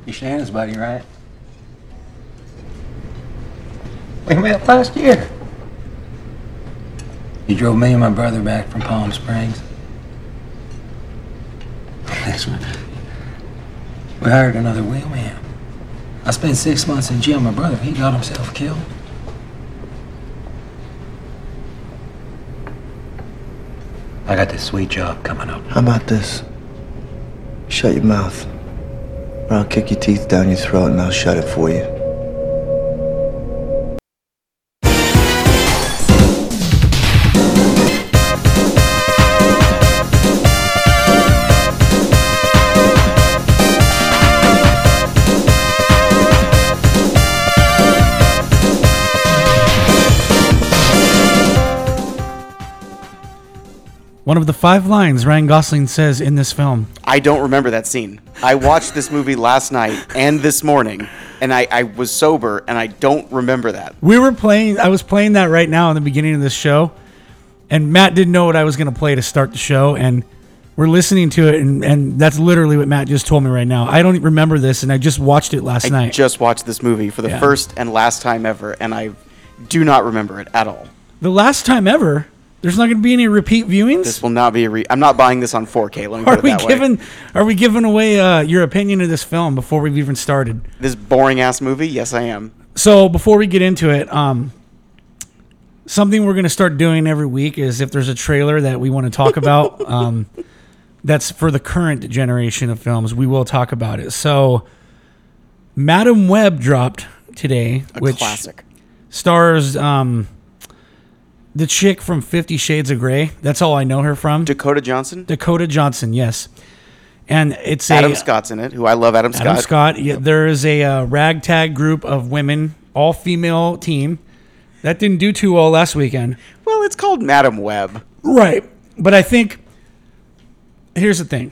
You're Shannon's buddy, right? We met last year. You drove me and my brother back from Palm Springs. That's right. We hired another wheelman. I spent 6 months in jail. My brother, he got himself killed. I got this sweet job coming up. How about this? Shut your mouth, or I'll kick your teeth down your throat and I'll shut it for you. One of the 5 lines Ryan Gosling says in this film. I don't remember that scene. I watched this movie last night and this morning, and I was sober, and I don't remember that. I was playing that right now in the beginning of this show, and Matt didn't know what I was going to play to start the show, and we're listening to it, and that's literally what Matt just told me right now. I don't remember this, and I just watched it last night. I just watched this movie for the first and last time ever, and I do not remember it at all. The last time ever? There's not going to be any repeat viewings? This will not be I'm not buying this on 4K. Let me put it that way. Are we giving away your opinion of this film before we've even started? This boring-ass movie? Yes, I am. So before we get into it, something we're going to start doing every week is if there's a trailer that we want to talk about, that's for the current generation of films, we will talk about it. So Madam Web dropped today, which classic. Stars... the chick from 50 Shades of Grey. That's all I know her from. Dakota Johnson? Dakota Johnson, yes. And it's Adam Scott's in it, who I love Adam Scott. Adam Scott. Yeah, there is a ragtag group of women, all-female team. That didn't do too well last weekend. Well, it's called Madam Web. Right. But I think, here's the thing.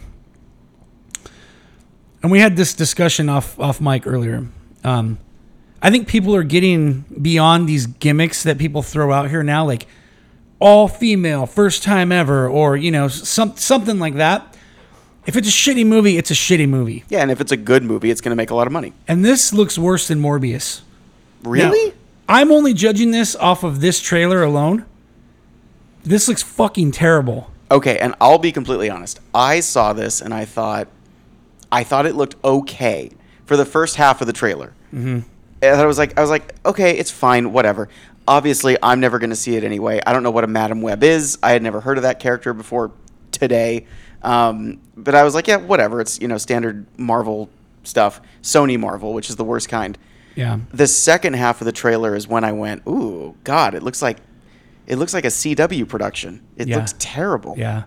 And we had this discussion off mic earlier. I think people are getting beyond these gimmicks that people throw out here now, like all female, first time ever, or something like that. If it's a shitty movie, it's a shitty movie. Yeah, and if it's a good movie, it's going to make a lot of money. And this looks worse than Morbius. Really? Now, I'm only judging this off of this trailer alone. This looks fucking terrible. Okay, and I'll be completely honest. I saw this and I thought it looked okay for the first half of the trailer. Mm-hmm. And I was like, okay, it's fine, whatever. Obviously, I'm never going to see it anyway. I don't know what a Madam Web is. I had never heard of that character before today. But I was like, yeah, whatever. It's, standard Marvel stuff. Sony Marvel, which is the worst kind. Yeah. The second half of the trailer is when I went, ooh, God, it looks like a CW production. It looks terrible. Yeah.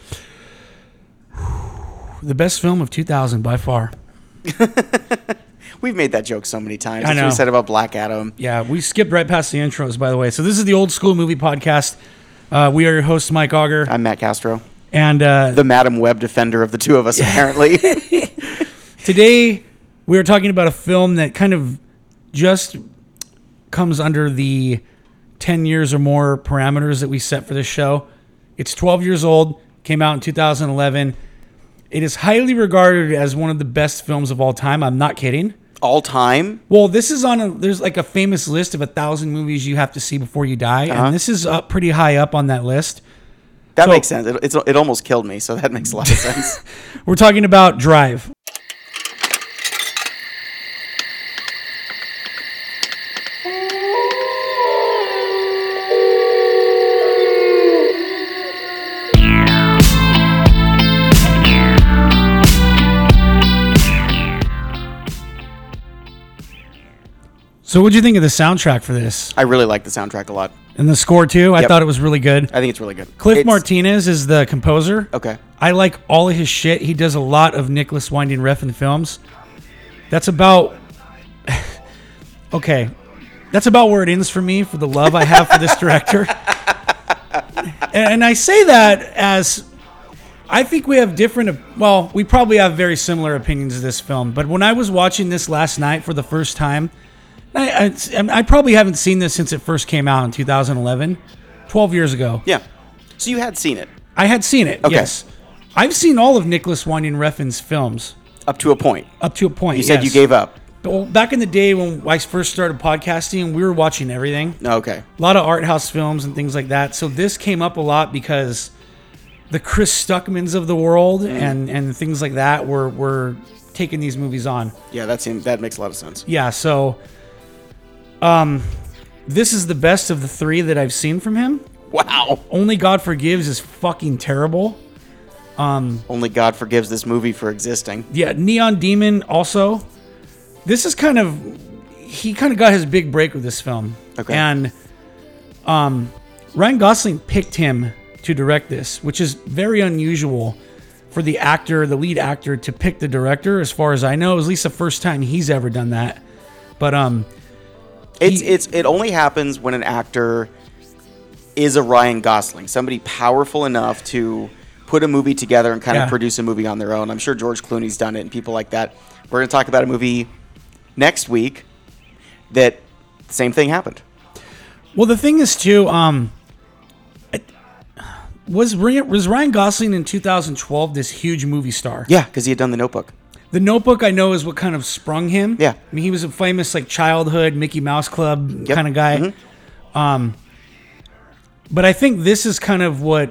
The best film of 2000 by far. We've made that joke so many times. I know. That's what we said about Black Adam. Yeah, we skipped right past the intros, by the way. So this is the Old School Movie Podcast. We are your hosts, Mike Auger. I'm Matt Castro. And the Madam Web defender of the two of us, apparently. Today, we are talking about a film that kind of just comes under the 10 years or more parameters that we set for this show. It's 12 years old, came out in 2011. It is highly regarded as one of the best films of all time. I'm not kidding. All time? Well, this is there's like a famous list of 1,000 movies you have to see before you die, and this is up pretty high up on that list. That makes sense. It almost killed me, so that makes a lot of sense. We're talking about Drive. So what'd you think of the soundtrack for this? I really like the soundtrack a lot. And the score too? I thought it was really good. I think it's really good. Cliff Martinez is the composer. Okay. I like all of his shit. He does a lot of Nicholas Winding Refn films. That's about... Okay. That's about where it ends for me, for the love I have for this director. And I say that as... I think we have different... Well, we probably have very similar opinions of this film. But when I was watching this last night for the first time... I probably haven't seen this since it first came out in 2011, 12 years ago. Yeah. So you had seen it? I had seen it, okay. Yes. I've seen all of Nicholas Winding Refn's films. Up to a point. Up to a point. You said you yes. gave up. Well, back in the day when I first started podcasting, we were watching everything. Okay. A lot of art house films and things like that. So this came up a lot because the Chris Stuckmans of the world and things like that were taking these movies on. Yeah, that makes a lot of sense. Yeah, so this is the best of the three that I've seen from him. Wow. Only God Forgives is fucking terrible. Only God forgives this movie for existing. Yeah, Neon Demon also. This is he kind of got his big break with this film. Okay. And Ryan Gosling picked him to direct this, which is very unusual for the lead actor, to pick the director. As far as I know, it was at least the first time he's ever done that. But it only happens when an actor is a Ryan Gosling, somebody powerful enough to put a movie together and kind of produce a movie on their own. I'm sure George Clooney's done it and people like that. We're going to talk about a movie next week that the same thing happened. Well, the thing is too, was Ryan Gosling in 2012 this huge movie star? Yeah, because he had done The Notebook. The Notebook, I know, is what kind of sprung him. Yeah. I mean, he was a famous childhood Mickey Mouse Club kind of guy. Mm-hmm. But I think this is kind of what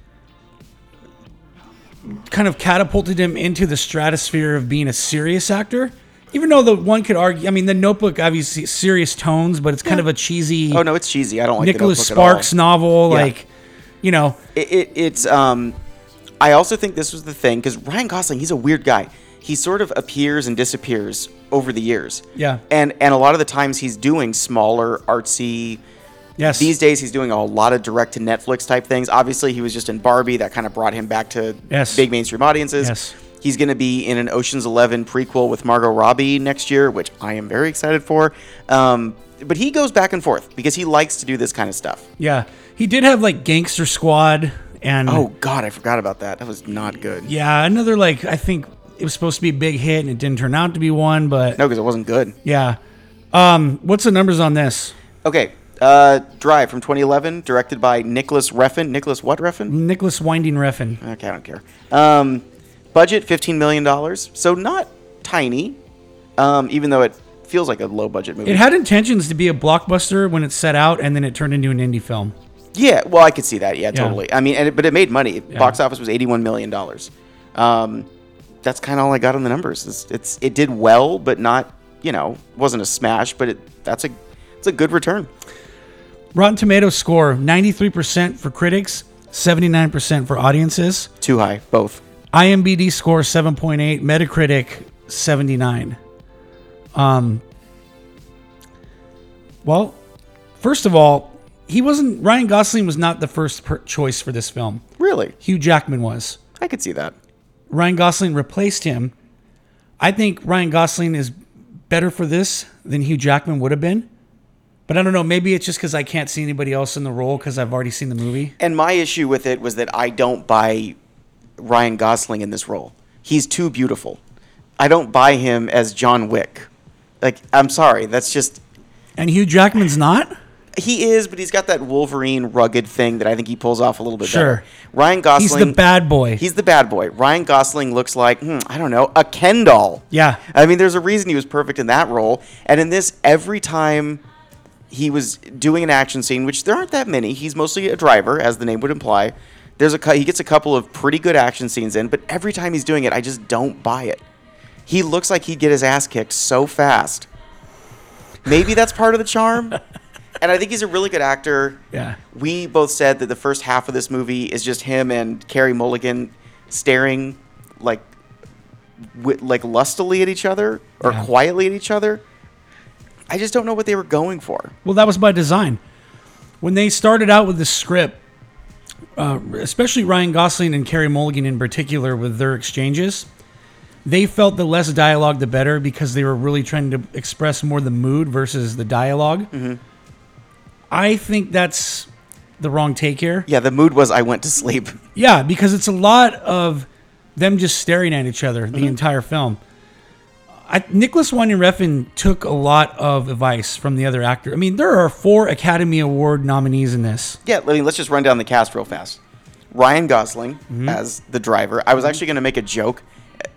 kind of catapulted him into the stratosphere of being a serious actor. Even though one could argue, I mean, The Notebook obviously serious tones, but it's kind of a cheesy. Oh no, it's cheesy. I don't like Nicholas The Notebook Sparks novel, Yeah. It's. I also think this was the thing because Ryan Gosling, he's a weird guy. He sort of appears and disappears over the years. Yeah. And a lot of the times he's doing smaller, artsy. Yes. These days he's doing a lot of direct to Netflix type things. Obviously he was just in Barbie. That kind of brought him back to big mainstream audiences. Yes. He's going to be in an Ocean's 11 prequel with Margot Robbie next year, which I am very excited for. But he goes back and forth because he likes to do this kind of stuff. Yeah. He did have Gangster Squad and. Oh, God, I forgot about that. That was not good. Yeah. Another, I think it was supposed to be a big hit and it didn't turn out to be one, but. No, because it wasn't good. Yeah. What's the numbers on this? Okay. Drive from 2011, directed by Nicholas Refn. Nicholas what Refn? Nicholas Winding Refn. Okay, I don't care. Budget, $15 million. So not tiny, even though it feels like a low-budget movie. It had intentions to be a blockbuster when it set out, and then it turned into an indie film. Yeah, well, I could see that. Yeah, totally. I mean, but it made money. Box office was $81 million. That's kind of all I got on the numbers. It did well, but not, wasn't a smash, but it's a good return. Rotten Tomatoes score, 93% for critics, 79% for audiences. Too high, both. IMDb score, 7.8. Metacritic, 79. Well, first of all, Ryan Gosling was not the first choice for this film. Really? Hugh Jackman was. I could see that. Ryan Gosling replaced him. I think Ryan Gosling is better for this than Hugh Jackman would have been. But I don't know. Maybe it's just because I can't see anybody else in the role because I've already seen the movie. And my issue with it was that I don't buy Ryan Gosling in this role. He's too beautiful. I don't buy him as John Wick. I'm sorry. That's just... And Hugh Jackman's not? He is, but he's got that Wolverine rugged thing that I think he pulls off a little bit better. Ryan Gosling... He's the bad boy. He's the bad boy. Ryan Gosling looks like, I don't know, a Ken doll. Yeah. I mean, there's a reason he was perfect in that role. And in this, every time he was doing an action scene, which there aren't that many, he's mostly a driver, as the name would imply. He gets a couple of pretty good action scenes in, but every time he's doing it, I just don't buy it. He looks like he'd get his ass kicked so fast. Maybe that's part of the charm. And I think he's a really good actor. Yeah. We both said that the first half of this movie is just him and Carey Mulligan staring lustily at each other or quietly at each other. I just don't know what they were going for. Well, that was by design. When they started out with the script, especially Ryan Gosling and Carey Mulligan in particular with their exchanges, they felt the less dialogue the better because they were really trying to express more the mood versus the dialogue. Mm-hmm. I think that's the wrong take here. Yeah, the mood was I went to sleep. Yeah, because it's a lot of them just staring at each other the entire film. Nicholas Winding Refn took a lot of advice from the other actor. I mean, there are 4 Academy Award nominees in this. Yeah, let's just run down the cast real fast. Ryan Gosling as the driver. I was actually going to make a joke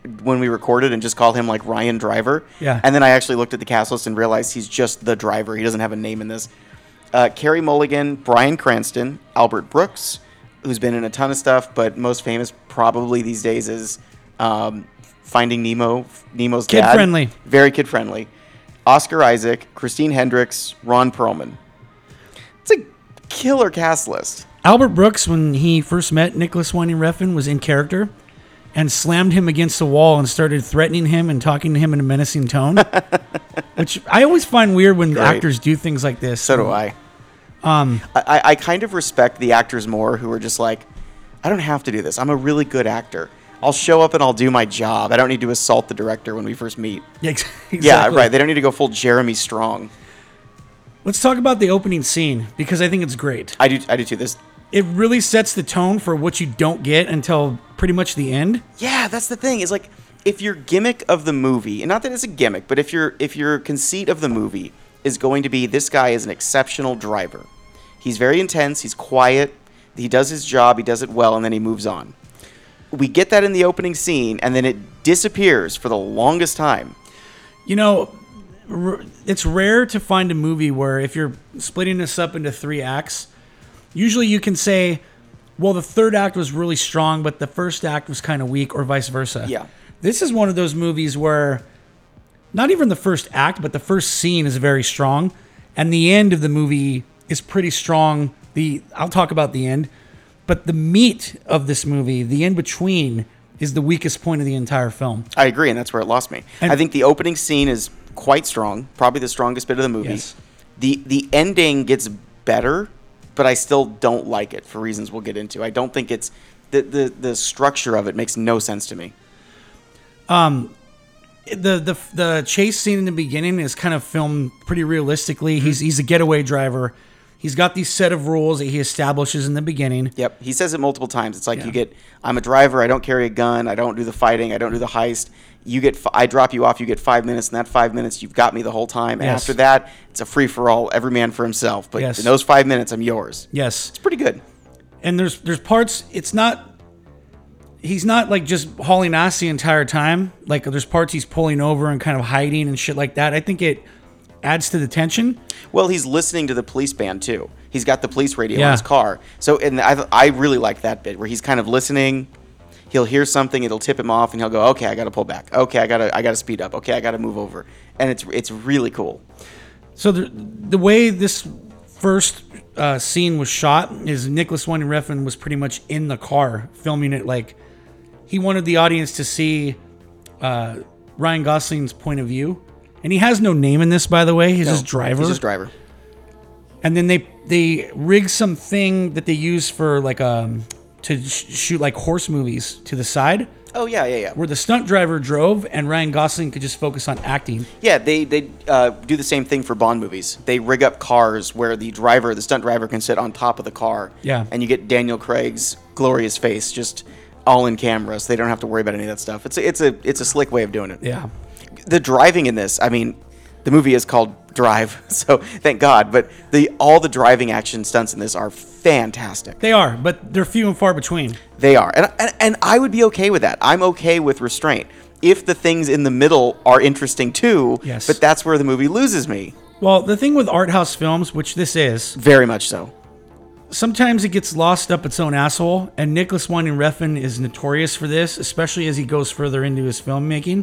when we recorded and just call him like Ryan Driver. Yeah. And then I actually looked at the cast list and realized he's just the driver. He doesn't have a name in this. Carey Mulligan, Bryan Cranston, Albert Brooks, who's been in a ton of stuff, but most famous probably these days is Finding Nemo, Nemo's dad. Kid-friendly. Very kid-friendly. Oscar Isaac, Christine Hendricks, Ron Perlman. It's a killer cast list. Albert Brooks, when he first met Nicholas Winding Refn, was in character and slammed him against the wall and started threatening him and talking to him in a menacing tone, which I always find weird when Great. actors do things like this. So do I. I kind of respect the actors more who are just like, I don't have to do this. I'm a really good actor. I'll show up and I'll do my job. I don't need to assault the director when we first meet. Yeah, exactly. Yeah, right. They don't need to go full Jeremy Strong. Let's talk about the opening scene because I think it's great. I do too. It really sets the tone for what you don't get until pretty much the end. Yeah, that's the thing. Is like if your gimmick of the movie, and not that it's a gimmick, but if your conceit of the movie is going to be this guy is an exceptional driver. He's very intense, he's quiet, he does his job, he does it well, and then he moves on. We get that in the opening scene, and then it disappears for the longest time. You know, it's rare to find a movie where if you're splitting this up into 3 acts, usually you can say, well, the third act was really strong, but the first act was kind of weak, or vice versa. Yeah. This is one of those movies where not even the first act, but the first scene is very strong, and the end of the movie is pretty strong. I'll talk about the end, but the meat of this movie, the in between, is the weakest point of the entire film. I agree, and that's where it lost me. And I think the opening scene is quite strong, probably the strongest bit of the movie. Yes. The ending gets better, but I still don't like it for reasons we'll get into. I don't think it's the structure of it makes no sense to me. The chase scene in the beginning is kind of filmed pretty realistically. He's a getaway driver. He's got these set of rules that he establishes in the beginning. Yep, he says it multiple times. It's like Yeah. I'm a driver. I don't carry a gun. I don't do the fighting. I don't do the heist. I drop you off. You get 5 minutes. In that 5 minutes, you've got me the whole time. And Yes. after that, it's a free for all. Every man for himself. But Yes. in those 5 minutes, I'm yours. Yes. It's pretty good. And there's parts, he's not like just hauling ass the entire time. Like there's parts he's pulling over and kind of hiding and shit like that. I think it adds to the tension. Well, he's listening to the police band too. He's got the police radio Yeah. in his car. So, and I really like that bit where he's kind of listening. He'll hear something, it'll tip him off, and he'll go, "Okay, I got to pull back. Okay, I got to speed up. Okay, I got to move over." And it's really cool. So the way this first scene was shot is Nicholas Winding Refn was pretty much in the car filming it. Like he wanted the audience to see Ryan Gosling's point of view, and he has no name in this, by the way. He's just driver. He's just driver. And then they rig something that they use for like to shoot like horse movies to the side, Oh yeah. where the stunt driver drove and Ryan Gosling could just focus on acting. Yeah, they do the same thing for Bond movies. They rig up cars where the stunt driver, can sit on top of the car. Yeah. And you get Daniel Craig's glorious face just all in camera, so they don't have to worry about any of that stuff. It's a slick way of doing it. Yeah. The driving in this, I mean, the movie is called Drive, so thank God. But all the driving action stunts in this are fantastic. They are, but they're few and far between. They are, and I would be okay with that. I'm okay with restraint if the things in the middle are interesting too. Yes. But that's where the movie loses me. Well, the thing with art house films, which this is, Very much so. sometimes it gets lost up its own asshole, and Nicholas Winding Refn is notorious for this, especially as he goes further into his filmmaking.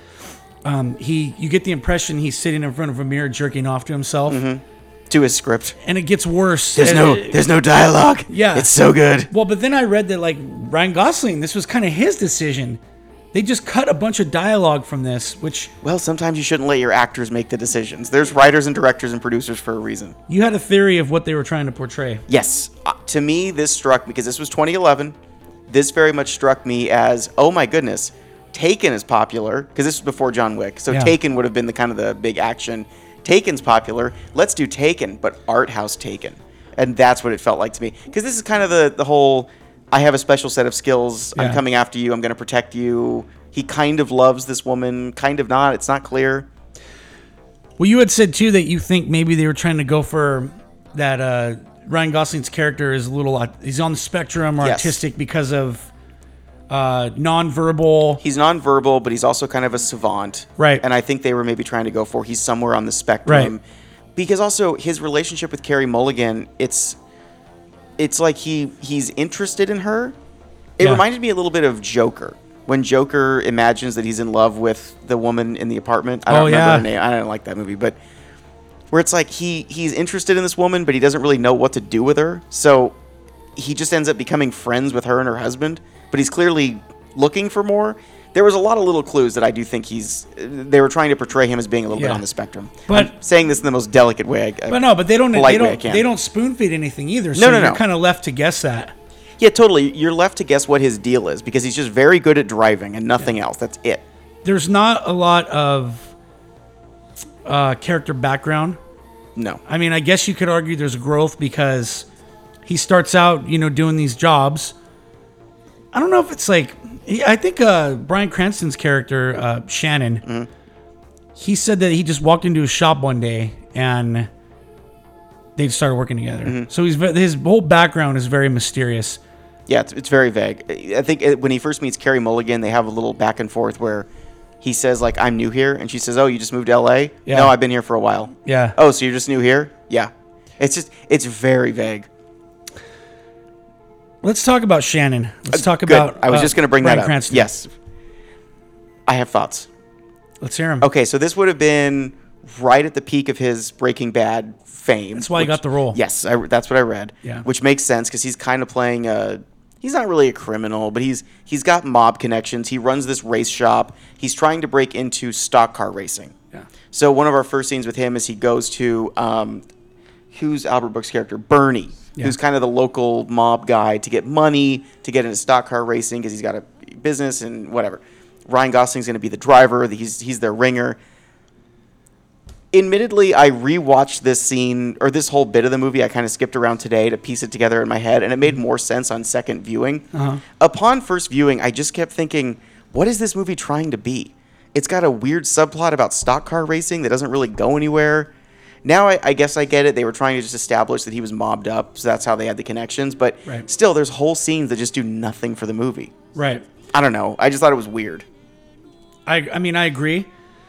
You get the impression he's sitting in front of a mirror jerking off to himself, To his script. and it gets worse. There's no dialogue. Yeah. It's so good. Well, but then I read that like Ryan Gosling, this was kind of his decision. They just cut a bunch of dialogue from this, which Well, sometimes you shouldn't let your actors make the decisions. There's writers and directors and producers for a reason. you had a theory of what they were trying to portray. Yes. To me, this struck, because this was 2011, this very much struck me as, oh my goodness, Taken is popular, because this was before John Wick. So Yeah. Taken would have been the kind of the big action. Taken's popular. Let's do Taken, but art house Taken. And that's what it felt like to me. Because this is kind of the whole, I have a special set of skills. Yeah. I'm coming after you. I'm going to protect you. He kind of loves this woman, kind of not. It's not clear. Well, you had said too that you think maybe they were trying to go for that Ryan Gosling's character is a little, he's on the spectrum or Yes. autistic because of nonverbal. He's nonverbal, but he's also kind of a savant. Right. And I think they were maybe trying to go for he's somewhere on the spectrum. Right. Because also his relationship with Carey Mulligan, it's like he's interested in her. It Yeah. reminded me a little bit of Joker. When Joker imagines that he's in love with the woman in the apartment. I don't remember her name. I don't like that movie, but where it's like he's interested in this woman, but he doesn't really know what to do with her. So he just ends up becoming friends with her and her husband, but he's clearly looking for more. There was a lot of little clues that I do think they were trying to portray him as being a little bit Yeah. on the spectrum. But- I'm saying this in the most delicate way. But they don't polite way I can. they don't spoon feed anything either. So No. you're kind of left to guess that. Yeah, totally. You're left to guess what his deal is because he's just very good at driving and nothing else. That's it. There's not a lot of character background. No. I mean, I guess you could argue there's growth because he starts out, doing these jobs. I don't know if it's like, I think Bryan Cranston's character, Shannon, he said that he just walked into his shop one day and they started working together. So his whole background is very mysterious. Yeah, it's very vague. I think when he first meets Carey Mulligan, they have a little back and forth where he says, like, I'm new here. And she says, oh, you just moved to L.A.? Yeah. No, I've been here for a while. Yeah. Oh, so you're just new here? Yeah. It's very vague. Let's talk about Shannon. Let's talk Good. about. I was just going to bring Bryan that up. Cranston. Yes. I have thoughts. Let's hear him. Okay, so this would have been right at the peak of his Breaking Bad fame. That's why he got the role. Yes, that's what I read. Yeah. Which makes sense because he's kind of playing he's not really a criminal, but he's got mob connections. He runs this race shop. He's trying to break into stock car racing. Yeah. So one of our first scenes with him is he goes to who's Albert Brooks' character? Bernie, Yeah. who's kind of the local mob guy to get money to get into stock car racing because he's got a business and whatever. Ryan Gosling's going to be the driver. He's their ringer. Admittedly, I rewatched this scene or this whole bit of the movie. I kind of skipped around today to piece it together in my head, and it made more sense on second viewing. Upon first viewing, I just kept thinking, what is this movie trying to be? It's got a weird subplot about stock car racing that doesn't really go anywhere. Now I guess I get it. They were trying to just establish that he was mobbed up, so that's how they had the connections. But Right. still, there's whole scenes that just do nothing for the movie. Right. I don't know. I just thought it was weird. I mean, I agree.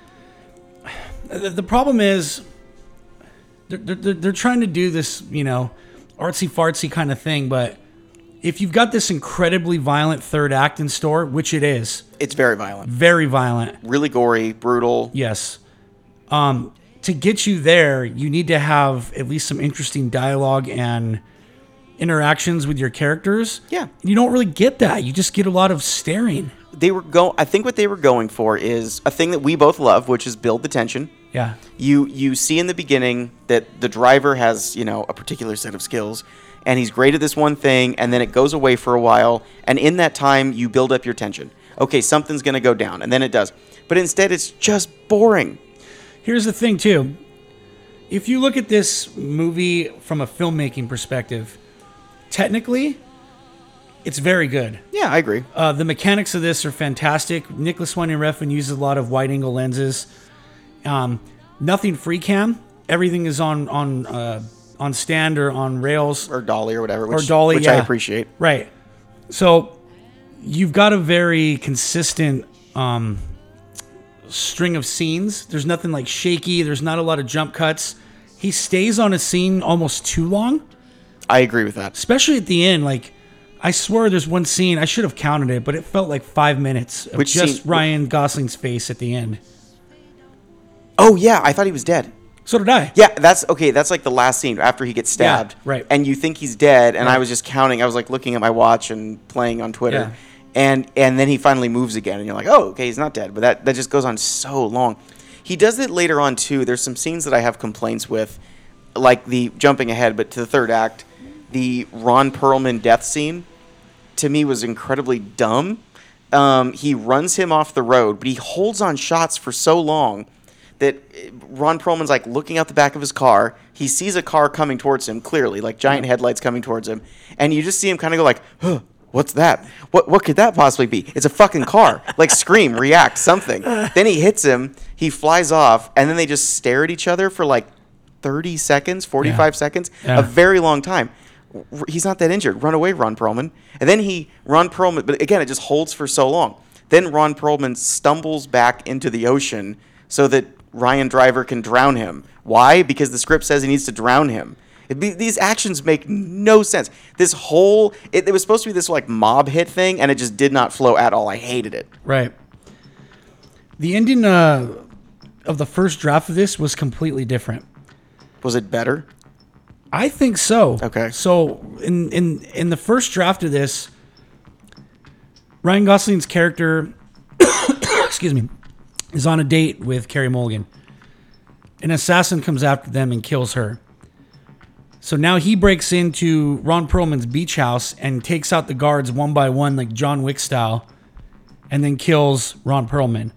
The problem is they're trying to do this, artsy fartsy kind of thing. But if you've got this incredibly violent third act in store, which it is, It's very violent. very violent. Really gory, brutal. Yes. To get you there, you need to have at least some interesting dialogue and interactions with your characters. Yeah. You don't really get that. You just get a lot of staring. I think what they were going for is a thing that we both love, which is build the tension. Yeah. You see in the beginning that the driver has, a particular set of skills, and he's great at this one thing, and then it goes away for a while, and in that time, you build up your tension. Okay, something's going to go down, and then it does. But instead, it's just boring. Here's the thing, too. If you look at this movie from a filmmaking perspective, technically, it's very good. Yeah, I agree. The mechanics of this are fantastic. Nicholas Winding Refn uses a lot of wide-angle lenses. Nothing free cam. Everything is on stand or on rails. Or Dolly or whatever, which Dolly, I yeah. appreciate. Right. So you've got a very consistent string of scenes. There's nothing like shaky. There's not a lot of jump cuts. He stays on a scene almost too long, I agree with that. especially at the end. Like, I swear there's one scene, I should have counted it, but it felt like 5 minutes of Which just scene? Ryan Gosling's face at the end. Oh, yeah, I thought he was dead. So did I. Yeah, that's okay. That's like the last scene after he gets stabbed. Yeah, right. And you think he's dead, and Right. I was just counting. I was like looking at my watch and playing on Twitter. Yeah. And then he finally moves again, and you're like, oh, okay, he's not dead. But that just goes on so long. He does it later on, too. There's some scenes that I have complaints with, like the jumping ahead, but to the third act, the Ron Perlman death scene, to me, was incredibly dumb. He runs him off the road, but he holds on shots for so long that Ron Perlman's like looking out the back of his car. He sees a car coming towards him, clearly, like giant headlights coming towards him. And you just see him kind of go like, huh, what's that? What could that possibly be? It's a fucking car. Like scream, react, something. Then he hits him, he flies off, and then they just stare at each other for like 30 seconds, 45 seconds, Yeah. a very long time. He's not that injured. Run away, Ron Perlman. And then Ron Perlman, but again, it just holds for so long. Then Ron Perlman stumbles back into the ocean so that Ryan Driver can drown him. Why? Because the script says he needs to drown him. These actions make no sense. This whole, it was supposed to be this like mob hit thing, and it just did not flow at all. I hated it. Right. The ending of the first draft of this was completely different. Was it better? I think so. Okay. So in the first draft of this, Ryan Gosling's character, excuse me, is on a date with Carey Mulligan. An assassin comes after them and kills her. So now he breaks into Ron Perlman's beach house and takes out the guards one by one, like John Wick style, and then kills Ron Perlman.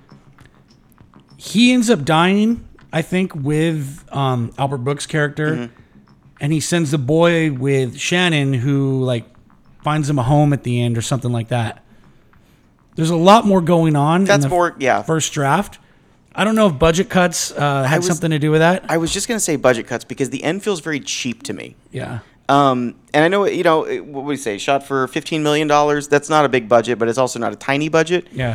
He ends up dying, I think, with Albert Brooks' character, and he sends the boy with Shannon, who like finds him a home at the end or something like that. There's a lot more going on. That's in the more, yeah. First draft. I don't know if budget cuts had something to do with that. I was just going to say budget cuts because the end feels very cheap to me. Yeah. And I know, what would we say? Shot for $15 million. That's not a big budget, but it's also not a tiny budget. Yeah.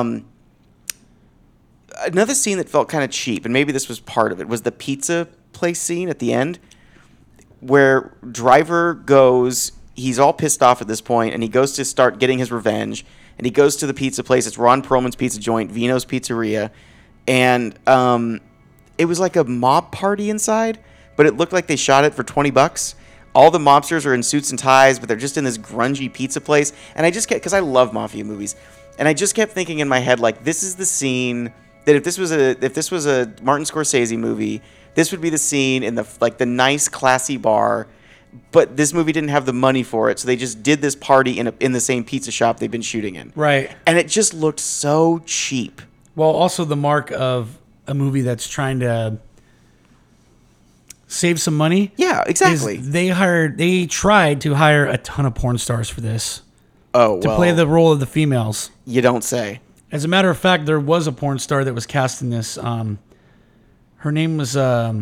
Another scene that felt kind of cheap, and maybe this was part of it, was the pizza place scene at the end where Driver goes, he's all pissed off at this point, and he goes to start getting his revenge, and he goes to the pizza place. It's Ron Perlman's pizza joint, Vino's Pizzeria, and it was like a mob party inside, but it looked like they shot it for $20. All the mobsters are in suits and ties, but they're just in this grungy pizza place, and I just kept, because I love mafia movies, and I just kept thinking in my head, like, this is the scene that if this was a Martin Scorsese movie, this would be the scene in the nice classy bar, but this movie didn't have the money for it, so they just did this party in the same pizza shop they've been shooting in. Right. And it just looked so cheap. Well, also the mark of a movie that's trying to save some money. Yeah, exactly. They tried to hire a ton of porn stars for this to play the role of the females. You don't say. As a matter of fact, there was a porn star that was cast in this. Her name was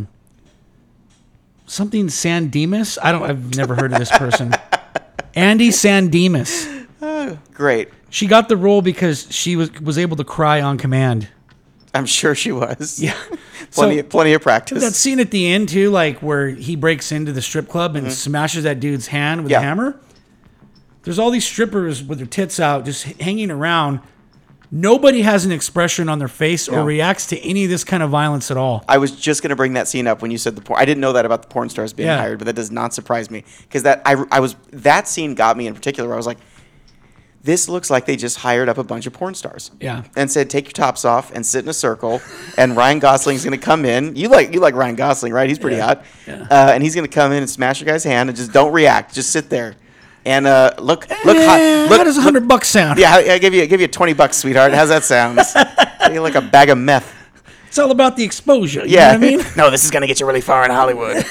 something Sandemus. I've never heard of this person. Andy Sandemus. Great. She got the role because she was able to cry on command. I'm sure she was. Yeah. Plenty of practice. That scene at the end too, like where he breaks into the strip club and smashes that dude's hand with a hammer. There's all these strippers with their tits out just hanging around. Nobody has an expression on their face or reacts to any of this kind of violence at all. I was just going to bring that scene up when you said the porn. I didn't know that about the porn stars being hired, but that does not surprise me because that scene got me in particular. Where I was like, this looks like they just hired up a bunch of porn stars. Yeah. And said, take your tops off and sit in a circle, and Ryan Gosling's going to come in. You like Ryan Gosling, right? He's pretty hot. Yeah. And he's going to come in and smash a guy's hand and just don't react. Just sit there. And look hot. How does $100 sound? Yeah, I give you $20, sweetheart. How's that sound? You're like a bag of meth. It's all about the exposure. You Yeah. know what I mean? No, this is going to get you really far in Hollywood.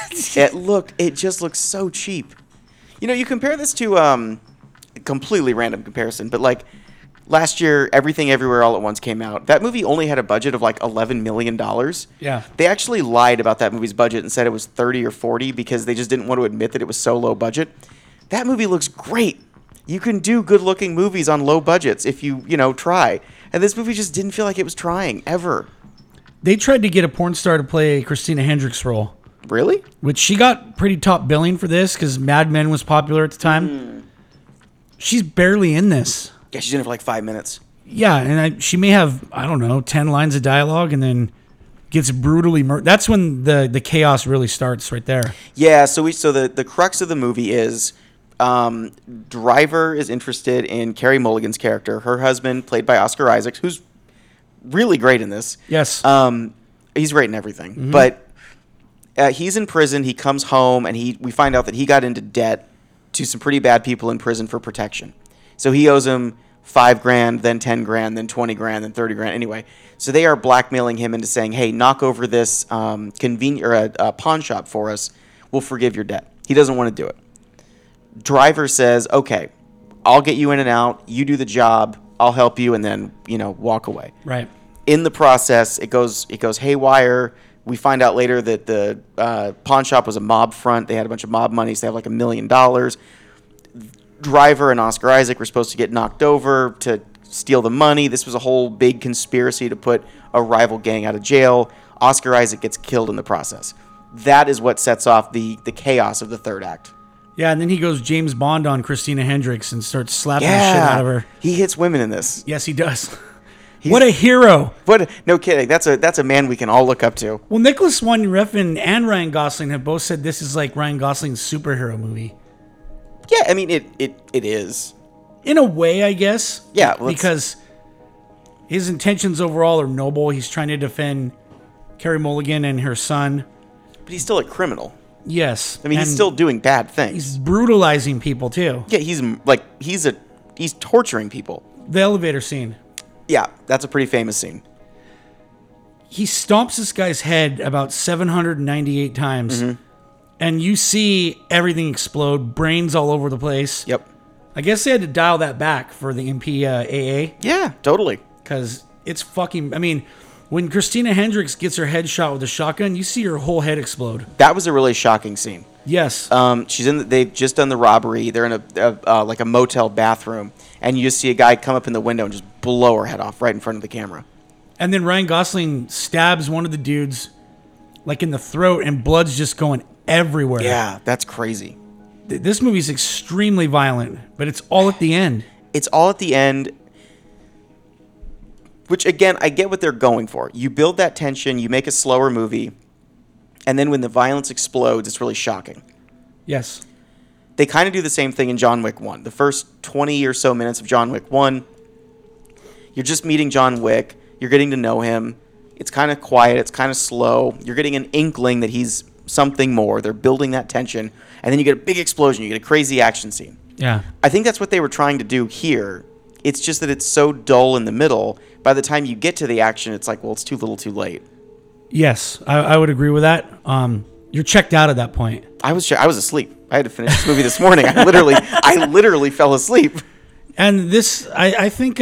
It just looks so cheap. You compare this to completely random comparison, but like last year, Everything Everywhere All at Once came out. That movie only had a budget of like $11 million. Yeah. They actually lied about that movie's budget and said it was 30 or 40 because they just didn't want to admit that it was so low budget. That movie looks great. You can do good-looking movies on low budgets if you try. And this movie just didn't feel like it was trying, ever. They tried to get a porn star to play Christina Hendricks' role. Really? Which she got pretty top billing for this because Mad Men was popular at the time. She's barely in this. Yeah, she's in it for like 5 minutes. Yeah, and she may have, 10 lines of dialogue and then gets brutally murdered. That's when the chaos really starts right there. Yeah, so the crux of the movie is Driver is interested in Carey Mulligan's character, her husband, played by Oscar Isaacs, who's really great in this. Yes. He's great in everything. But he's in prison. He comes home, and we find out that he got into debt to some pretty bad people in prison for protection. So he owes him $5,000, then $10,000, then $20,000, then $30,000. Anyway, so they are blackmailing him into saying, "Hey, knock over this pawn shop for us. We'll forgive your debt." He doesn't want to do it. Driver says, "Okay, I'll get you in and out. You do the job. I'll help you," and then walk away. Right. In the process, it goes haywire. We find out later that the pawn shop was a mob front. They had a bunch of mob money, so they have like $1 million. Driver and Oscar Isaac were supposed to get knocked over to steal the money. This was a whole big conspiracy to put a rival gang out of jail. Oscar Isaac gets killed in the process. That is what sets off the chaos of the third act. Yeah, and then he goes James Bond on Christina Hendricks and starts slapping the shit out of her. He hits women in this. Yes, he does. What a hero. No kidding. That's a man we can all look up to. Well, Nicholas Winding Refn and Ryan Gosling have both said this is like Ryan Gosling's superhero movie. Yeah, I mean, it is. In a way, I guess. Yeah. Because his intentions overall are noble. He's trying to defend Carey Mulligan and her son. But he's still a criminal. Yes. I mean, he's still doing bad things. He's brutalizing people, too. Yeah, he's torturing people. The elevator scene. Yeah, that's a pretty famous scene. He stomps this guy's head about 798 times. Mm-hmm. And you see everything explode, brains all over the place. Yep. I guess they had to dial that back for the MPAA. Yeah, totally. Because it's fucking... I mean, when Christina Hendricks gets her head shot with a shotgun, you see her whole head explode. That was a really shocking scene. Yes. They've just done the robbery. They're in a motel bathroom. And you just see a guy come up in the window and just blow her head off right in front of the camera. And then Ryan Gosling stabs one of the dudes like in the throat and blood's just going everywhere. Yeah, that's crazy. This movie's extremely violent, but it's all at the end. It's all at the end, which, again, I get what they're going for. You build that tension, you make a slower movie, and then when the violence explodes, it's really shocking. Yes. They kind of do the same thing in John Wick 1. The first 20 or so minutes of John Wick 1, you're just meeting John Wick, you're getting to know him, it's kind of quiet, it's kind of slow, you're getting an inkling that he's something more. They're building that tension, and then you get a big explosion. You get a crazy action scene. Yeah. I think that's what they were trying to do here. It's just that it's so dull in the middle. By the time you get to the action, it's like, well, it's too little, too late. Yes, I would agree with that. You're checked out at that point. I was asleep. I had to finish this movie this morning. I literally fell asleep. And this, I think.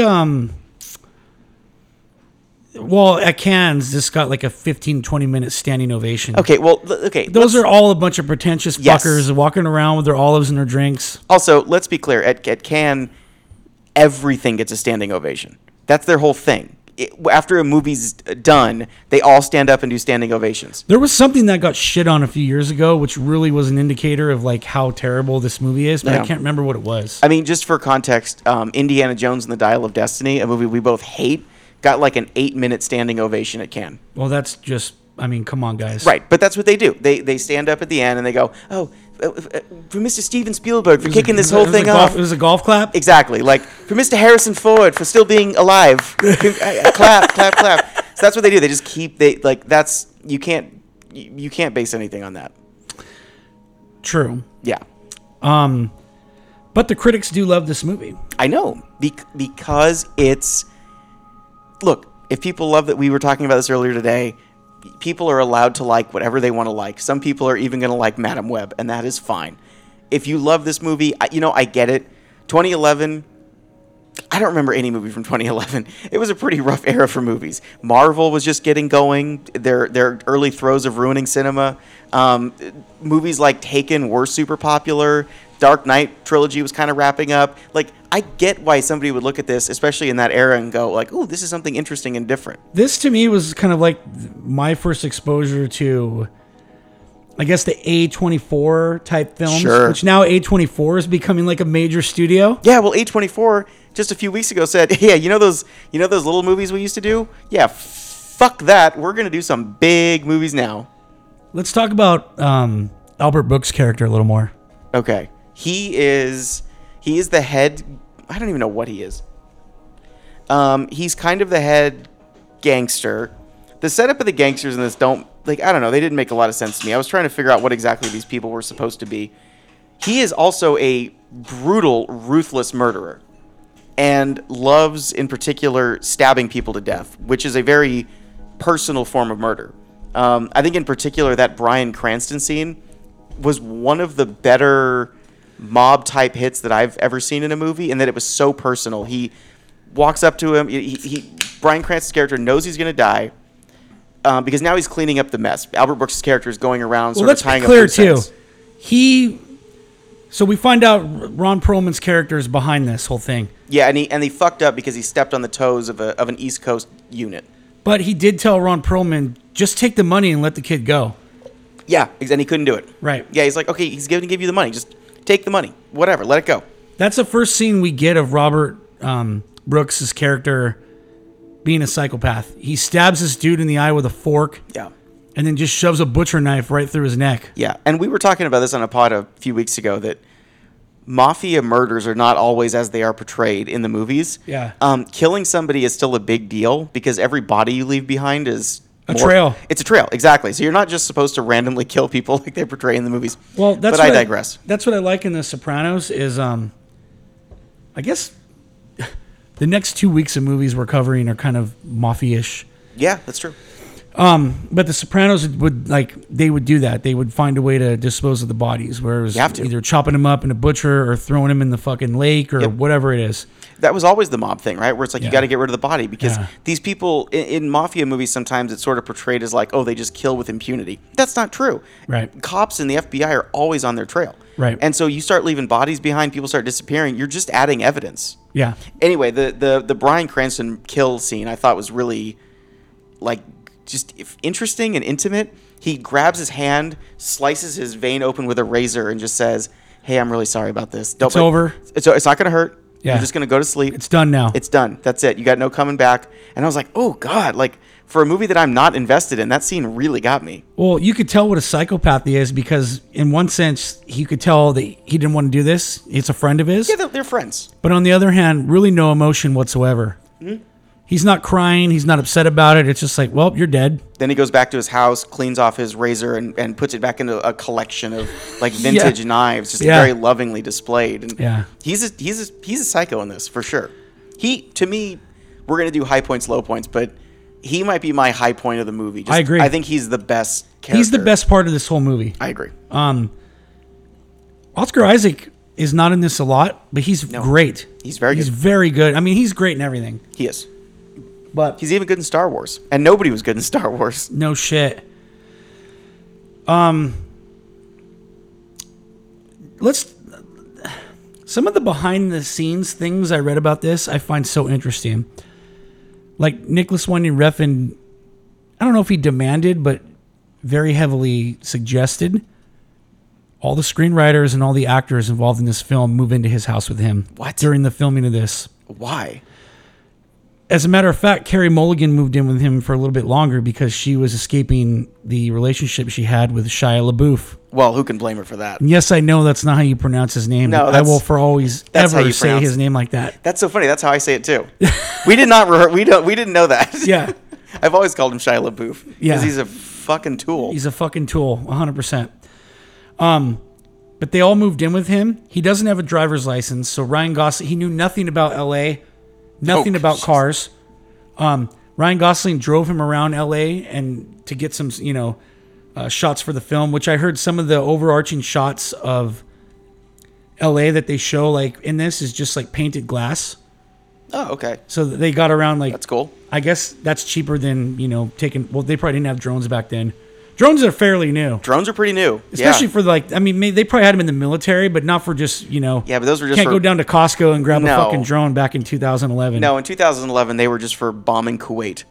Well, at Cannes, this got like a 15, 20-minute standing ovation. Okay, well, Those are all a bunch of pretentious Yes. fuckers walking around with their olives and their drinks. Also, let's be clear. At Cannes, everything gets a standing ovation. That's their whole thing. After a movie's done, they all stand up and do standing ovations. There was something that got shit on a few years ago, which really was an indicator of like how terrible this movie is, but Yeah. I can't remember what it was. I mean, just for context, Indiana Jones and the Dial of Destiny, a movie we both hate, got like an 8-minute standing ovation at Cannes. Well, that's just, I mean, come on, guys. Right, but that's what they do. They stand up at the end and they go, "Oh, for Mr. Steven Spielberg for kicking this whole thing off." It was a golf clap? Exactly. Like, for Mr. Harrison Ford for still being alive. Clap, clap, clap. So that's what they do. They just keep, you can't base anything on that. True. Yeah. But the critics do love this movie. I know. Because it's, look, if people love that, we were talking about this earlier today, people are allowed to like whatever they want to like. Some people are even going to like Madam Web, and that is fine. If you love this movie, I get it. 2011, I don't remember any movie from 2011. It was a pretty rough era for movies. Marvel was just getting going. Their early throes of ruining cinema. Movies like Taken were super popular. Dark Knight trilogy was kind of wrapping up. Like, I get why somebody would look at this, especially in that era, and go like, "Ooh, this is something interesting and different." This to me was kind of like my first exposure to, I guess, the A24 type films, Sure. which now A24 is becoming like a major studio. Yeah, well, A24 just a few weeks ago said, "Yeah, you know those little movies we used to do? Yeah, fuck that. We're gonna do some big movies now." Let's talk about Albert Brooks' character a little more. Okay, he is the head. I don't even know what he is. He's kind of the head gangster. The setup of the gangsters in this I don't know. They didn't make a lot of sense to me. I was trying to figure out what exactly these people were supposed to be. He is also a brutal, ruthless murderer and loves, in particular, stabbing people to death, which is a very personal form of murder. I think, in particular, that Bryan Cranston scene was one of the better mob-type hits that I've ever seen in a movie, and that it was so personal. He walks up to him. Bryan Cranston's character knows he's going to die, because now he's cleaning up the mess. Albert Brooks' character is going around Well, sort let's of tying be clear up loose too. ends. So we find out Ron Perlman's character is behind this whole thing. Yeah, and he fucked up because he stepped on the toes of an East Coast unit. But he did tell Ron Perlman, just take the money and let the kid go. Yeah, and he couldn't do it. Right. Yeah, he's like, okay, he's going to give you the money. Just take the money. Whatever, let it go. That's the first scene we get of Robert Brooks' character being a psychopath. He stabs this dude in the eye with a fork. Yeah. And then just shoves a butcher knife right through his neck. Yeah, and we were talking about this on a pod a few weeks ago that mafia murders are not always as they are portrayed in the movies. Yeah. Killing somebody is still a big deal because every body you leave behind is A trail. It's a trail, exactly. So you're not just supposed to randomly kill people like they portray in the movies. Well, that's but I what digress. That's what I like in The Sopranos is, I guess, the next 2 weeks of movies we're covering are kind of mafia-ish. Yeah, that's true. But The Sopranos would do that. They would find a way to dispose of the bodies, whereas You have to. either chopping them up in a butcher or throwing them in the fucking lake or Yep. whatever it is. That was always the mob thing, right? Where it's like Yeah. you got to get rid of the body because Yeah. these people in mafia movies sometimes it's sort of portrayed as like, oh, they just kill with impunity. That's not true. Right. Cops and the FBI are always on their trail. Right. And so you start leaving bodies behind, people start disappearing. You're just adding evidence. Yeah. Anyway, the Bryan Cranston kill scene I thought was really like just interesting and intimate. He grabs his hand, slices his vein open with a razor, and just says, "Hey, I'm really sorry about this. It's over. It's not going to hurt. Yeah. You're just going to go to sleep. It's done now. It's done. That's it. You got no coming back." And I was like, "Oh God!" Like for a movie that I'm not invested in, that scene really got me. Well, you could tell what a psychopath he is because, in one sense, he could tell that he didn't want to do this. It's a friend of his. Yeah, they're friends. But on the other hand, really no emotion whatsoever. Mm-hmm. He's not crying. He's not upset about it. It's just like, well, you're dead. Then he goes back to his house, cleans off his razor, and puts it back into a collection of like vintage knives, just Yeah. very lovingly displayed. And Yeah. he's a psycho in this for sure. To me, we're gonna do high points, low points, but he might be my high point of the movie. I agree. I think he's the best character. He's the best part of this whole movie. I agree. Oscar Isaac is not in this a lot, but he's great. He's very He's good. very good. I mean, he's great in everything. He is. But He's even good in Star Wars, and nobody was good in Star Wars. no shit. Some of the behind the scenes things I read about this I find so interesting. Like Nicholas Winding Refn, I don't know if he demanded, but very heavily suggested all the screenwriters and all the actors involved in this film move into his house with him. What? During the filming of this. Why? As a matter of fact, Carey Mulligan moved in with him for a little bit longer because she was escaping the relationship she had with Shia LaBeouf. Well, who can blame her for that? And yes, I know that's not how you pronounce his name. No, but I that's- will for always that's how ever you say pronounce his it. name like that. That's so funny. That's how I say it too. We did not. We didn't know that. Yeah. I've always called him Shia LaBeouf because Yeah. he's a fucking tool. He's a fucking tool, 100%. But they all moved in with him. He doesn't have a driver's license, so Ryan Gosling, he knew nothing about LA, nothing Oh, about Jesus. cars. Ryan Gosling drove him around LA and to get some, shots for the film, which I heard some of the overarching shots of LA that they show like in this is just like painted glass. Oh, okay. So they got around like, That's cool. I guess that's cheaper than, taking, well, they probably didn't have drones back then. Drones are fairly new. Drones are pretty new. Especially yeah. for they probably had them in the military, but not for just, Yeah, but those were just can't for, go down to Costco and grab a No. fucking drone back in 2011. No, in 2011 they were just for bombing Kuwait.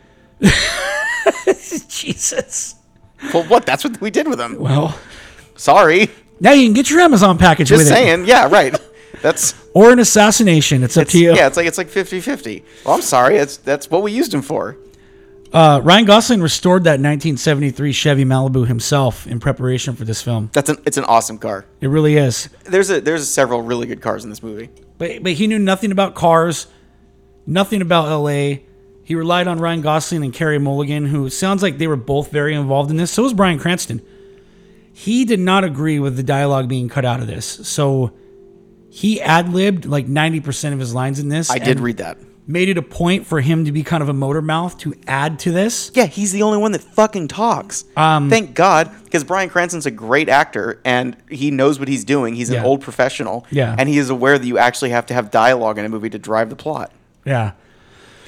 Jesus. Well, what? That's what we did with them. Well, Sorry. now you can get your Amazon package Just with saying. Yeah, right. That's it. Or an assassination. It's up to you. yeah, it's like 50-50. Well, I'm sorry. That's what we used him for. Ryan Gosling restored that 1973 Chevy Malibu himself in preparation for this film. It's an awesome car. It really is. There's several really good cars in this movie. But he knew nothing about cars, nothing about LA. He relied on Ryan Gosling and Carey Mulligan, who sounds like they were both very involved in this. So was Bryan Cranston. He did not agree with the dialogue being cut out of this. So he ad-libbed like 90% of his lines in this. I did and read that. Made it a point for him to be kind of a motor mouth to add to this. Yeah, he's the only one that fucking talks. Thank God, because Bryan Cranston's a great actor and he knows what he's doing. He's an Yeah. old professional. Yeah. And he is aware that you actually have to have dialogue in a movie to drive the plot. Yeah.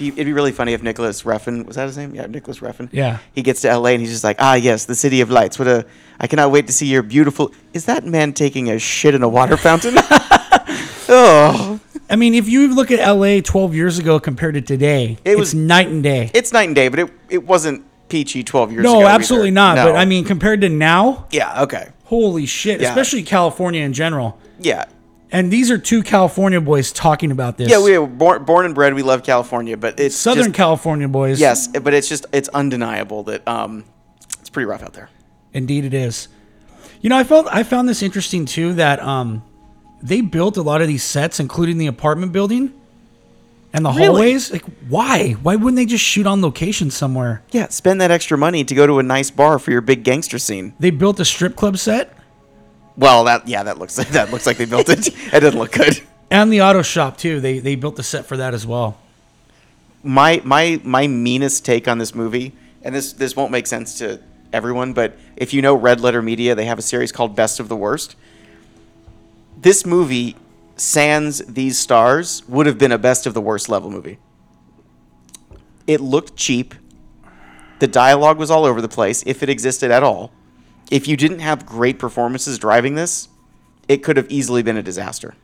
It'd be really funny if Nicholas Refn, was that his name? Yeah, Nicholas Refn. Yeah. He gets to LA and he's just like, yes, the city of lights. I cannot wait to see your beautiful. Is that man taking a shit in a water fountain? Oh. I mean, if you look at LA 12 years ago compared to today, it's night and day. It's night and day, but it wasn't peachy 12 years ago. No, absolutely either. not. No. But I mean, compared to now, yeah, okay. holy shit, Yeah. especially California in general. Yeah. And these are two California boys talking about this. Yeah, we were born and bred. We love California, but it's Southern just, California boys. yes, but it's undeniable that it's pretty rough out there. Indeed it is. You know, I found this interesting too, that they built a lot of these sets, including the apartment building and the hallways. Like, why? Why wouldn't they just shoot on location somewhere? Yeah, spend that extra money to go to a nice bar for your big gangster scene. They built a strip club set Well, that looks like they built it. It doesn't look good. and the auto shop too. They built the set for that as well. My meanest take on this movie, and this won't make sense to everyone, but if you know Red Letter Media, they have a series called Best of the Worst. This movie, sans these stars, would have been a Best of the Worst level movie. It looked cheap. The dialogue was all over the place, if it existed at all. If you didn't have great performances driving this, it could have easily been a disaster.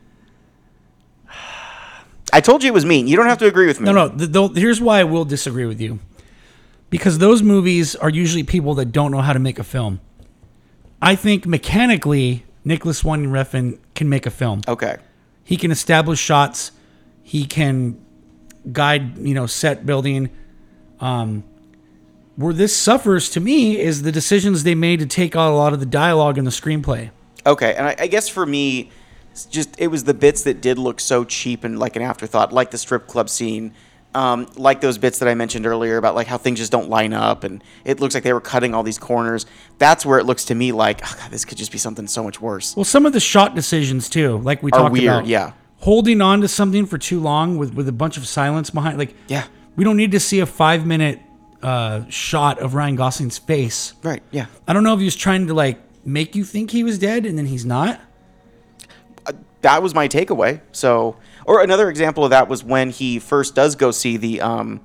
I told you it was mean. You don't have to agree with me. No. Here's why I will disagree with you. Because those movies are usually people that don't know how to make a film. I think mechanically, Nicholas Winding Refn can make a film. Okay. He can establish shots. He can guide, set building. Where this suffers to me is the decisions they made to take out a lot of the dialogue in the screenplay. Okay, and I guess for me, it was the bits that did look so cheap and like an afterthought, like the strip club scene, like those bits that I mentioned earlier about like how things just don't line up, and it looks like they were cutting all these corners. That's where it looks to me like, oh God, this could just be something so much worse. Well, some of the shot decisions too, like we Are talked weird, about, yeah. holding on to something for too long with a bunch of silence behind. Like, Yeah. we don't need to see a 5-minute shot of Ryan Gosling's face. Right, yeah. I don't know if he was trying to like make you think he was dead and then he's not. That was my takeaway. So, or another example of that was when he first does go see the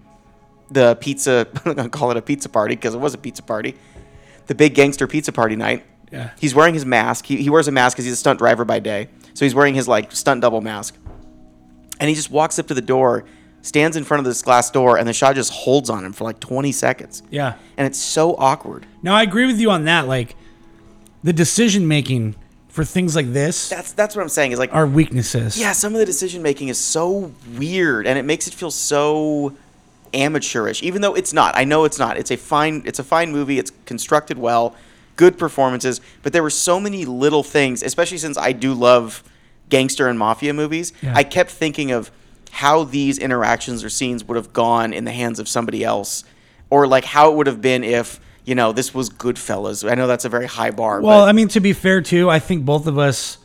pizza. I'm gonna call it a pizza party because it was a pizza party. The big gangster pizza party night. Yeah. He's wearing his mask. He wears a mask because he's a stunt driver by day. So he's wearing his like stunt double mask, and he just walks up to the door, stands in front of this glass door, and the shot just holds on him for like 20 seconds. Yeah. And it's so awkward. Now I agree with you on that. Like, the decision making for things like this That's what I'm saying. Is like, are weaknesses. yeah, some of the decision making is so weird, and it makes it feel so amateurish, even though it's not. I know it's not. It's a fine movie. It's constructed well, good performances, but there were so many little things, especially since I do love gangster and mafia movies. Yeah. I kept thinking of how these interactions or scenes would have gone in the hands of somebody else, or like how it would have been if, this was Goodfellas. I know that's a very high bar. Well, but I mean, to be fair too, I think both of us,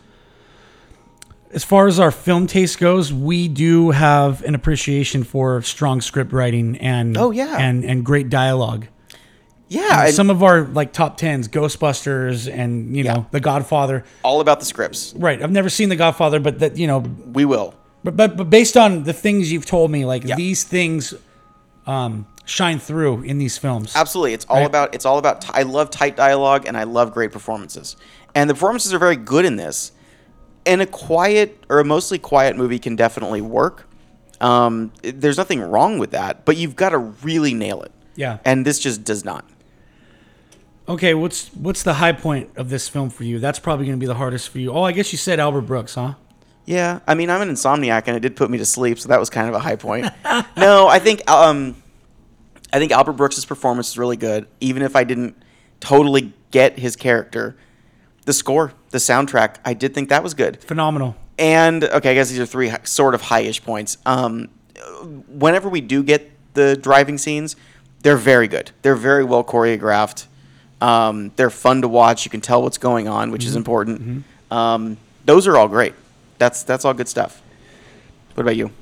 as far as our film taste goes, we do have an appreciation for strong script writing and Oh, yeah. and great dialogue. yeah, and Some of our like top 10s, Ghostbusters and Yeah. The Godfather. all about the scripts. Right. I've never seen The Godfather, but that We will. but based on the things you've told me, like Yeah. these things shine through in these films. Absolutely. It's all about I love tight dialogue and I love great performances. And the performances are very good in this. And a quiet or a mostly quiet movie can definitely work. There's nothing wrong with that, but you've got to really nail it. Yeah. And this just does not. Okay, what's the high point of this film for you? That's probably going to be the hardest for you. Oh, I guess you said Albert Brooks, huh? Yeah. I mean, I'm an insomniac and it did put me to sleep, so that was kind of a high point. No, I think Albert Brooks' performance is really good, even if I didn't totally get his character. The score, the soundtrack, I did think that was good. Phenomenal. And, okay, I guess these are three sort of high-ish points. Whenever we do get the driving scenes, they're very good. They're very well choreographed. They're fun to watch. You can tell what's going on, which is important. Those are all great. That's all good stuff. What about you?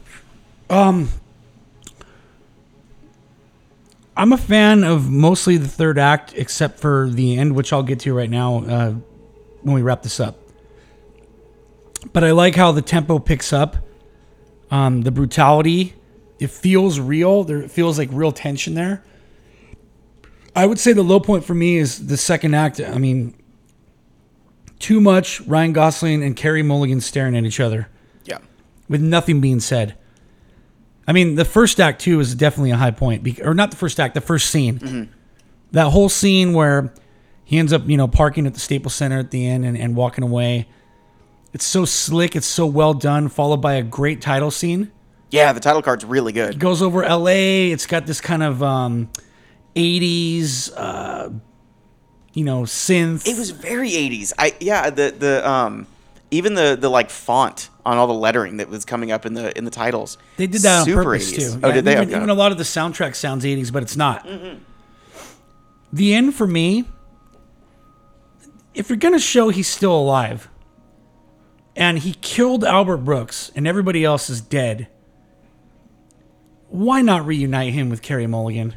I'm a fan of mostly the third act, except for the end, which I'll get to right now when we wrap this up. But I like how the tempo picks up, the brutality, It feels real. There feels like real tension there. I would say the low point for me is the second act. I mean, too much Ryan Gosling and Carey Mulligan staring at each other Yeah. with nothing being said. I mean, the first act too is definitely a high point, or not the first act, the first scene. Mm-hmm. That whole scene where he ends up, parking at the Staples Center at the end and walking away. It's so slick. It's so well done, followed by a great title scene. Yeah, the title card's really good. It goes over L.A. It's got this kind of 80s, synth. It was very 80s. Even the like font on all the lettering that was coming up in the titles. They did that on Super purpose 80s. too. Oh, did they? Even a lot of the soundtrack sounds 80s, but it's not. Mm-hmm. The end for me, if you're going to show he's still alive and he killed Albert Brooks and everybody else is dead, why not reunite him with Carey Mulligan?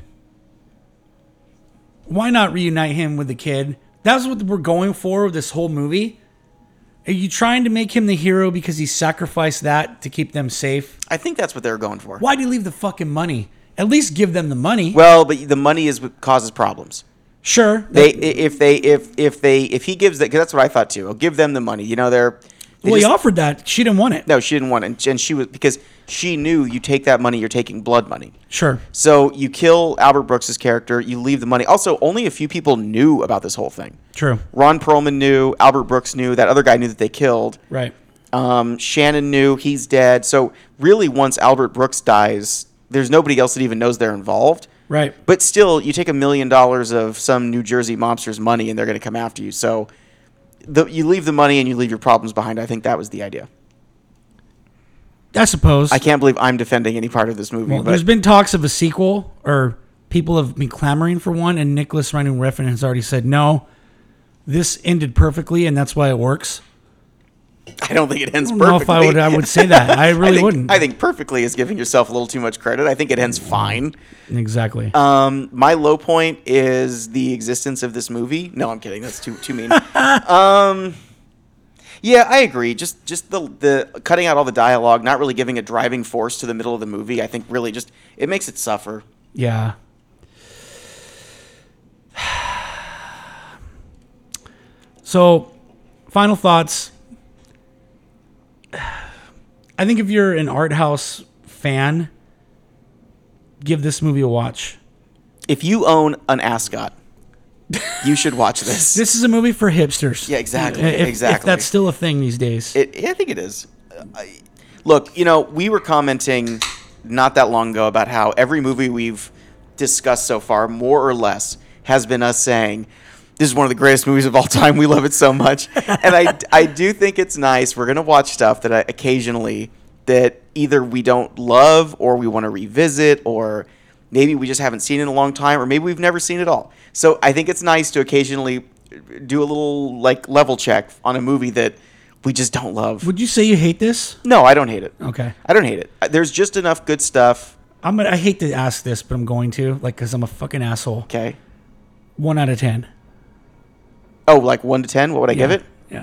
Why not reunite him with the kid? That's what we're going for with this whole movie. Are you trying to make him the hero because he sacrificed that to keep them safe? I think that's what they were going for. Why do you leave the fucking money? At least give them the money. Well, but the money is what causes problems. Sure. If he gives that, because that's what I thought too. I'll give them the money. He offered that. She didn't want it. No, she didn't want it, and she was, because she knew you take that money, you're taking blood money. Sure. So you kill Albert Brooks' character, you leave the money. Also, only a few people knew about this whole thing. True. Ron Perlman knew, Albert Brooks knew, that other guy knew that they killed. Right. Shannon knew, he's dead. So really, once Albert Brooks dies, there's nobody else that even knows they're involved. Right. But still, you take $1 million of some New Jersey mobster's money, and they're going to come after you. So you leave the money and you leave your problems behind. I think that was the idea. I suppose. I can't believe I'm defending any part of this movie. Well, but there's been talks of a sequel, or people have been clamoring for one, and Nicholas Winding Refn has already said, no, this ended perfectly, and that's why it works. I don't think it ends I don't know perfectly. if I would say that. I really wouldn't. I think perfectly is giving yourself a little too much credit. I think it ends fine. Exactly. My low point is the existence of this movie. No, I'm kidding. That's too mean. Yeah, I agree. Just the cutting out all the dialogue, not really giving a driving force to the middle of the movie. I think really just it makes it suffer. Yeah. So, final thoughts. I think if you're an art house fan, give this movie a watch. If you own an ascot, you should watch this. This is a movie for hipsters. Yeah, exactly. If Exactly. that's still a thing these days. I think it is. Look, we were commenting not that long ago about how every movie we've discussed so far, more or less, has been us saying, this is one of the greatest movies of all time. We love it so much. And I do think it's nice. We're going to watch stuff that occasionally that either we don't love or we want to revisit, or maybe we just haven't seen it in a long time, or maybe we've never seen it all. So I think it's nice to occasionally do a little level check on a movie that we just don't love. Would you say you hate this? No, I don't hate it. Okay. I don't hate it. There's just enough good stuff. I hate to ask this, but I'm going to, because I'm a fucking asshole. Okay. 1 out of 10. Oh, 1 to 10? What would I give it? Yeah.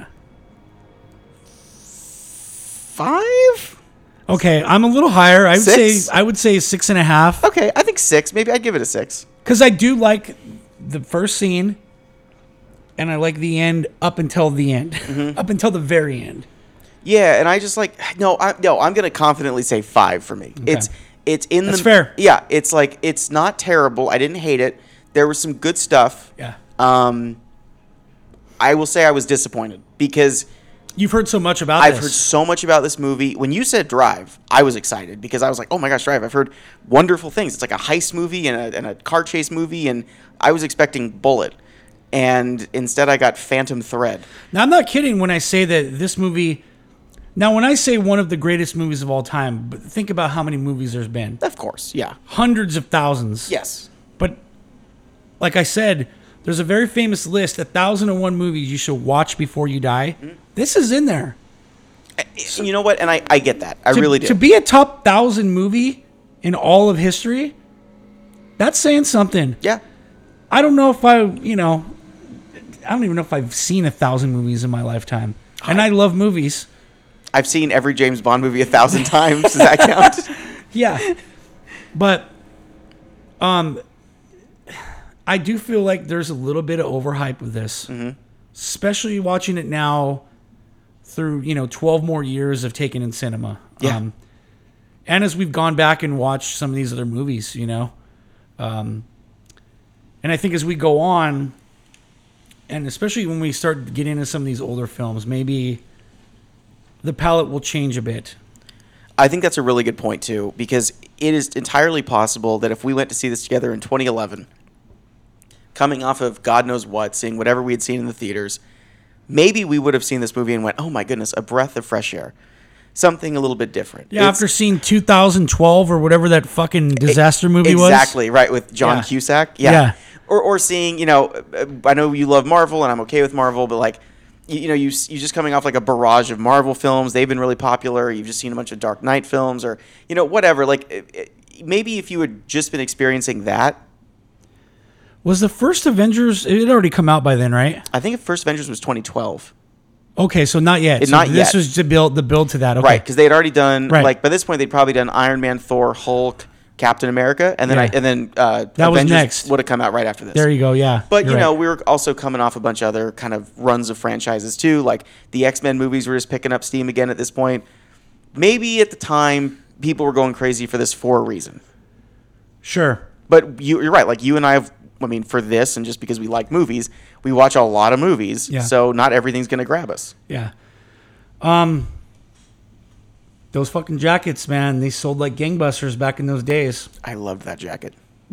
5? Okay, I'm a little higher. I would 6? say 6.5. Okay, I think 6. Maybe I'd give it a 6. Because I do like the first scene, and I like the end up until the end, up until the very end. Yeah, and I just I'm going to confidently say 5 for me. Okay. It's in That's the fair. Yeah, it's not terrible. I didn't hate it. There was some good stuff. Yeah. I will say I was disappointed because You've heard so much about I've this. heard so much about this movie. When you said Drive, I was excited because I was like, oh my gosh, Drive. I've heard wonderful things. It's like a heist movie and a car chase movie, and I was expecting Bullet. And instead I got Phantom Thread. Now, I'm not kidding when I say that this movie... Now, when I say one of the greatest movies of all time, but think about how many movies there's been. Of course, yeah. Hundreds of thousands. Yes. But like I said, there's a very famous list, 1,001 movies you should watch before you die. This is in there. You know what? And I get that. I really do. To be a top 1,000 movie in all of history, that's saying something. Yeah. I don't know if I don't even know if I've seen 1,000 movies in my lifetime. And I love movies. I've seen every James Bond movie 1,000 times. Does that count? Yeah. But I do feel like there's a little bit of overhype with this, especially watching it now through 12 more years of taking in cinema. Yeah. And as we've gone back and watched some of these other movies, and I think as we go on, and especially when we start getting into some of these older films, maybe the palette will change a bit. I think that's a really good point, too, because it is entirely possible that if we went to see this together in 2011, coming off of God knows what, seeing whatever we had seen in the theaters, maybe we would have seen this movie and went, oh my goodness, a breath of fresh air. Something a little bit different. Yeah, after seeing 2012 or whatever that fucking disaster movie was. Exactly, right, with John Cusack. Yeah. Or seeing, I know you love Marvel, and I'm okay with Marvel, but like, you just coming off like a barrage of Marvel films. They've been really popular. You've just seen a bunch of Dark Knight films, or whatever. Like, maybe if you had just been experiencing that. Was the first Avengers? It had already come out by then, right? I think the first Avengers was 2012. Okay, so not yet. Not this yet. was the build to that. Okay. Right, because they had already done Right. by this point they'd probably done Iron Man, Thor, Hulk, Captain America, and then that was Avengers next. would have come out right after this. There you go. Yeah, But you're right. we were also coming off a bunch of other kind of runs of franchises too, like the X-Men movies were just picking up steam again at this point. Maybe at the time people were going crazy for this for a reason. Sure. But you're right. Like you and I have, for this and just because we like movies, we watch a lot of movies. Yeah. So not everything's going to grab us. Yeah. Those fucking jackets, man, they sold like gangbusters back in those days. I loved that jacket.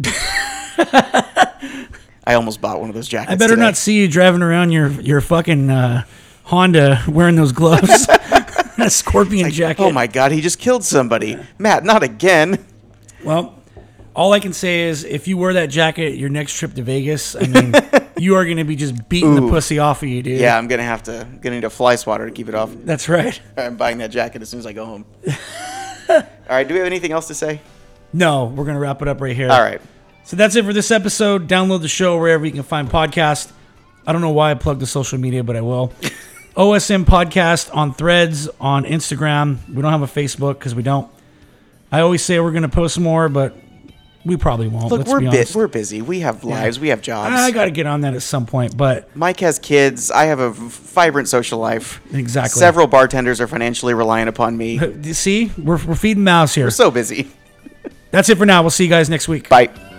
I almost bought one of those jackets. I better today. not see you driving around your fucking Honda wearing those gloves. That scorpion jacket. Oh my God, he just killed somebody. Matt, not again. Well, all I can say is if you wear that jacket your next trip to Vegas, I mean, you are going to be just beating the pussy off of you, dude. Yeah, I'm gonna need a fly swatter to keep it off. That's right. I'm buying that jacket as soon as I go home. All right, do we have anything else to say? No, we're going to wrap it up right here. All right. So that's it for this episode. Download the show wherever you can find podcasts. I don't know why I plugged the social media, but I will. OSM Podcast on Threads, on Instagram. We don't have a Facebook because we don't. I always say we're going to post more, but we probably won't. Look, Let's be honest. we're busy. We have lives. We have jobs. I got to get on that at some point, but Mike has kids. I have a vibrant social life. Exactly. Several bartenders are financially reliant upon me. see, we're feeding mouths here. We're so busy. That's it for now. We'll see you guys next week. Bye.